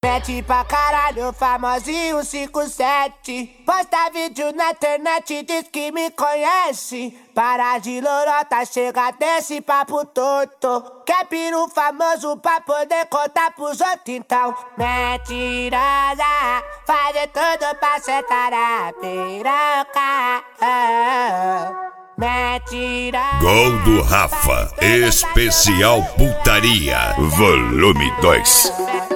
Mete pra caralho, famosinho 57. Posta vídeo na internet, diz que me conhece. Para de lorota, chega desse papo torto. Quer piru famoso pra poder contar pros outros, então mentirosa, fazer tudo pra sentar a piroca. Mentirosa. Gol do Rafa, especial putaria, volume 2.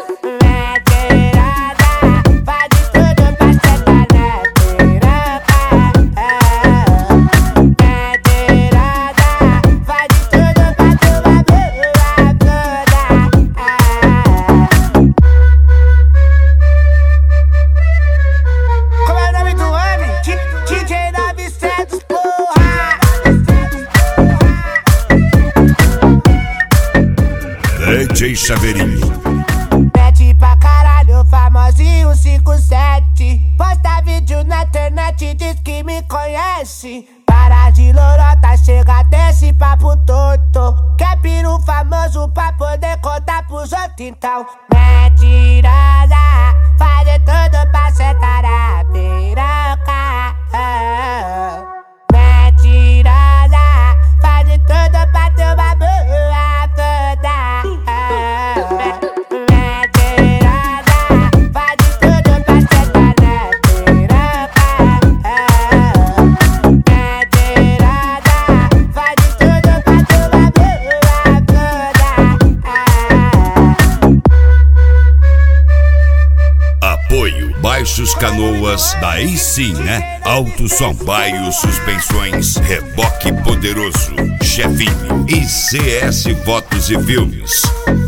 DJ Chaveirinho. Mete pra caralho, famosinho 57. Posta vídeo na internet, diz que me conhece. Para de lorota, chega desse papo torto. Quer piru famoso pra poder contar pros outros, então mentirosa, fazer tudo pra sentar a piroca. Mentirosa, fazer tudo pra tomar boa toda. Baixos Canoas, daí sim, né? Alto Som Baio, suspensões, reboque poderoso, chefinho e CS Fotos e Filmes.